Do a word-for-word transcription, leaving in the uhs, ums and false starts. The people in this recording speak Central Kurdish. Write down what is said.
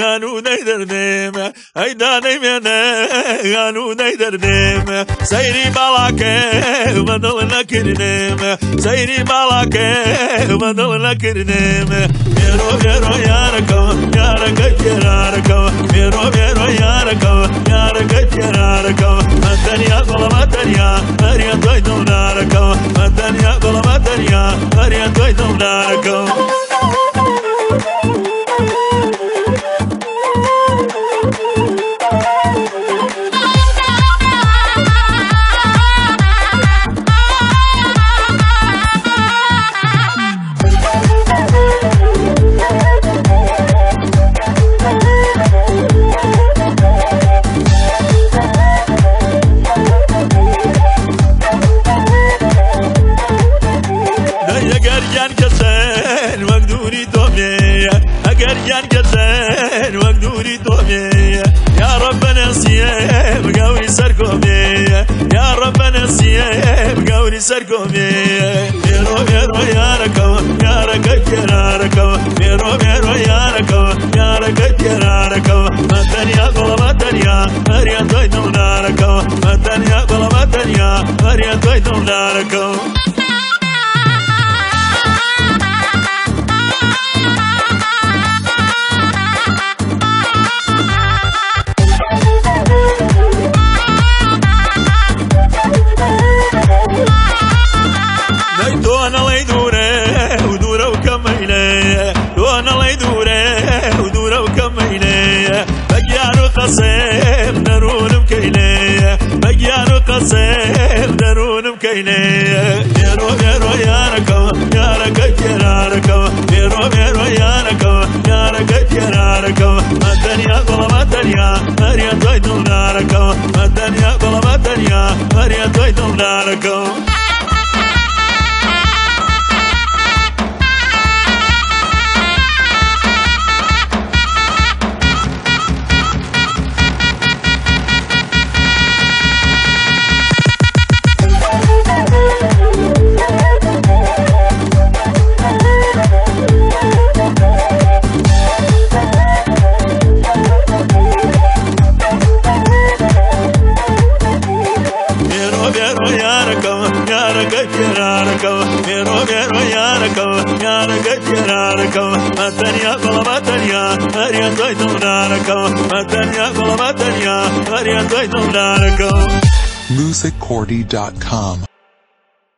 هانو دردم ای دانی منه هانو دردم سیری بالاکه بدل نکردم سیری بالاکه بدل نکردم میرو میرو یارکم یارک یارکم میرو میرو یارکم یارک یارکم مدنیا قل مدنیا مریا توی دونارکم مدنیا قل مدنیا مریا توی دونارکم اگر جان کسان مقدوری تومه اگر جان کسان مقدوری تومه یا رب نسيه بقولي سركومي يا رب نسيه بقولي سركومي ميرو ميرو يا ركو يا ركو يا ركو ميرو ميرو يا ركو يا ركو يا ركو مدنيا قل مدنيا مريا توي دوناركو مدنيا قل مدنيا مريا توي دوناركو دون الله يدوره ودوره وكميله دون الله يدوره ودوره وكميله بقيانو قصيب درون مكيله بقيانو قصيب درون مكيله ميرو ميرو يا ركو يا ركو يا ركو ميرو ميرو يا ركو يا ركو يا ركو مدنيا قل مدنيا مريا توي دوناركو مدنيا قل مدنيا مريا توي دوناركو ميرو ميرو يا ركو يا ركو يا ركو مدنيا قل مدنيا مريا توي دوناركو مدنيا قل مدنيا مريا توي دوناركو music cordy dot com